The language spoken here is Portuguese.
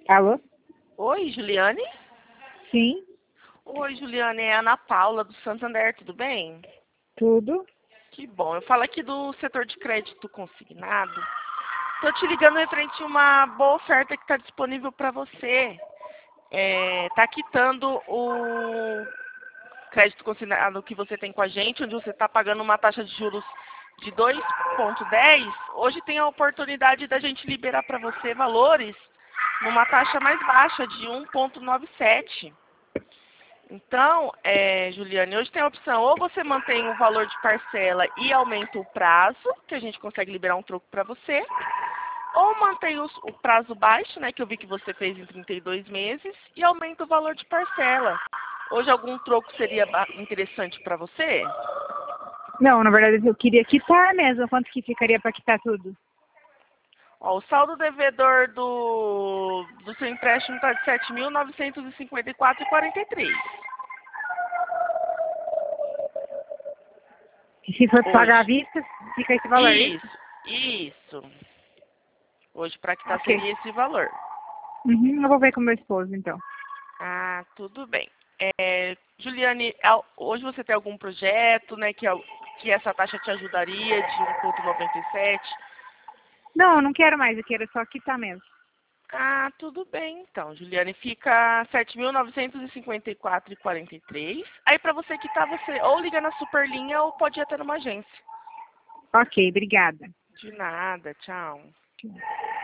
Alô? Oi, Juliane? Sim, Oi, Juliane, é a Ana Paula do Santander, tudo bem? tudo. Que bom. Eu falo aqui do setor de crédito consignado. Tô te ligando referente a uma boa oferta que está disponível para você. Tá quitando o crédito consignado que você tem com a gente, onde você está pagando uma taxa de juros de 2,10. Hoje tem a oportunidade da gente liberar para você valores numa taxa mais baixa de 1,97. Então, Juliane, hoje tem a opção, ou você mantém o valor de parcela e aumenta o prazo, que a gente consegue liberar um troco para você, ou mantém o prazo baixo, né, que eu vi que você fez em 32 meses, e aumenta o valor de parcela. Hoje algum troco seria interessante para você? Não, na verdade eu queria quitar mesmo. Quanto que ficaria para quitar tudo? Ó, o saldo devedor do seu empréstimo está de 7.954,43. E se for pagar à Hoje. vista, fica esse valor, é isso? Isso. Hoje para quitar Ok. seria esse valor. Uhum, eu vou ver com meu esposo, então. Ah, tudo bem. Juliane, hoje você tem algum projeto, né, que essa taxa te ajudaria de 1,97? Não, eu não quero mais, eu quero só quitar mesmo. Ah, tudo bem então. Juliane, fica 7.954,43. Aí para você quitar, você ou liga na Superlinha ou pode ir até numa agência. Ok, obrigada. De nada, tchau.